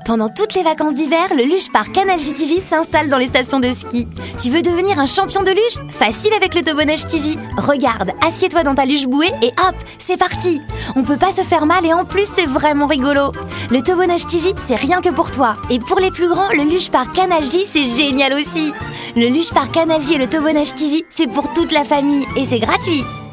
Pendant toutes les vacances d'hiver, le Luge Park Canal JTJ s'installe dans les stations de ski. Tu veux devenir un champion de luge? Facile avec le tobonnage TJ. Regarde, assieds-toi dans ta luge bouée et hop, c'est parti. On peut pas se faire mal et en plus c'est vraiment rigolo. Le tobonnage TJ, c'est rien que pour toi. Et pour les plus grands, le Luge Park Canal J, c'est génial aussi. Le Luge Park Canal J et le tobonnage TJ, c'est pour toute la famille et c'est gratuit.